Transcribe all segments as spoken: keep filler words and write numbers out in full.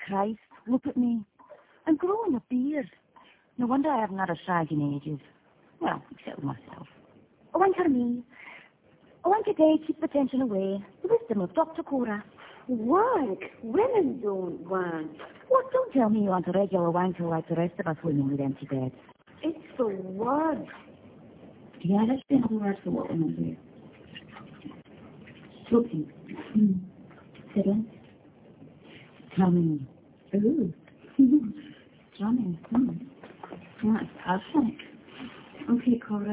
Christ, look at me. I'm growing a beard. No wonder I haven't had a shag in ages. Well, except with myself. A wank at me. A wank a day keeps the tension away. The wisdom of Doctor Cora. Wank? Women don't wank. What? Don't tell me you want a regular wanker like the rest of us women with empty beds. It's the word. Yeah, let's be another word for what women do. Talking. Mm. Sitting. Drumming. Ooh. Drumming. Mm. That's perfect. Okay, Cora.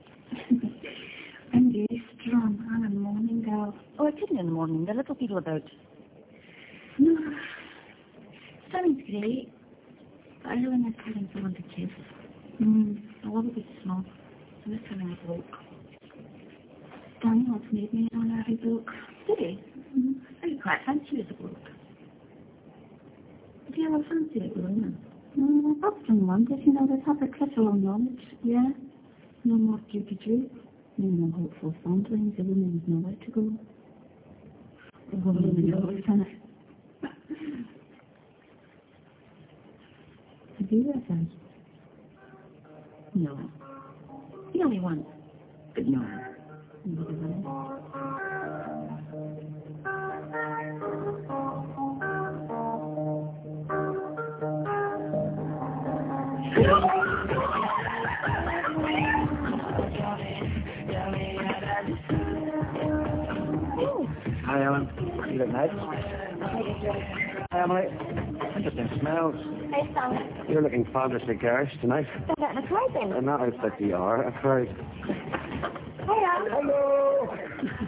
I'm very strong. I'm a morning girl. Oh, I didn't in the morning. There are little people about. No. Stunning's great. But I really miss having someone to kiss. Mm. I love a good snog. I miss having a bloke. Danny once made me an honorary bloke. Did he? Mm-hmm. I could quite fancy you as a bloke. Do you ever fancy it with a woman? Mm, I've often wondered, you know, they'd have a casual knowledge. Yeah. No more duty droop. No more hopeful fondlings. A woman with nowhere to go. A woman with nowhere to go. Have you ever? No. The only one. But no. Neither will I. Hi, Ellen. You look nice. Hi, Emily. Interesting smells. Hey, Sally. You're looking fabulously garish tonight. They're getting a clothing. And that outfit you are, afraid. Hiya. Hello.